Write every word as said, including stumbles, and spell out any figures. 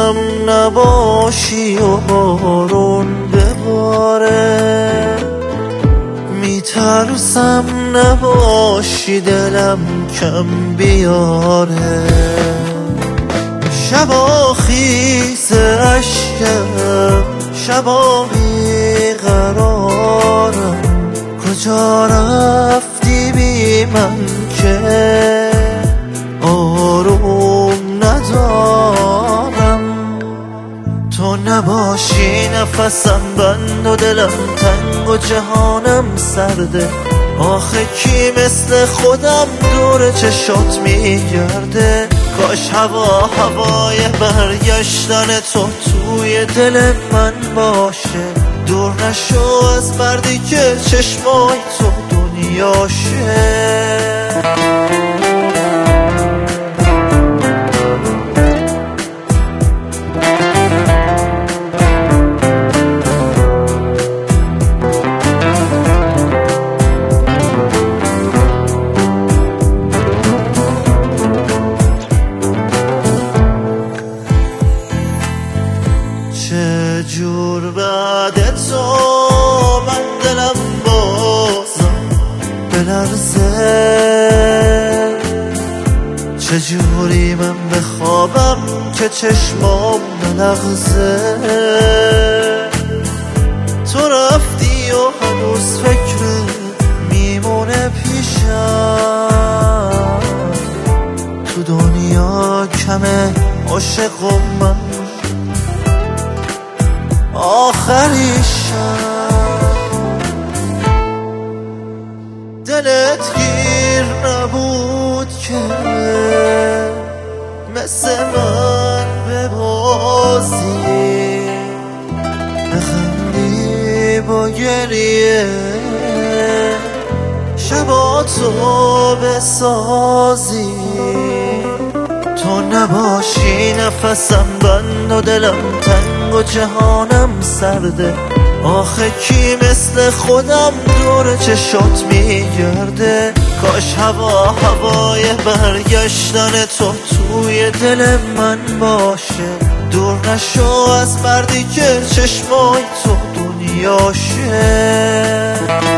میترسم نباشی و بارون بباره، میترسم نباشی دلم کم بیاره. شبا خیز اشکم، شبا بیقرارم، کجا رفتی بی من که آروم ندارم. تو نباشی نفسم بند و دلم تنگ و جهانم سرده. آخه کی مثل خودم دور چشات میگرده؟ کاش هوا هوای برگشتن تو توی دل من باشه، دور نشو از مردی که چشمای تو دنیاشه. چه جور بعد تو من دلم بازم بلرزه، چه جوری من بخوابم که چشمام نلغزه. تو رفتی و هنوز فکر میمونه پیشم، تو دنیا کمه عاشقم من آخریشم. دلت گیر نبود که مثل من ببازی، بخندی با گریه، شبا تو بسازی. تو نباشی نفسم بند و دلم تنگ و جهانم سرده. آخه کی مثل خودم دور چشات میگرده؟ کاش هوا هوای برگشتن تو توی دل من باشه، دور نشو از مردی که چشمای تو دنیاشه.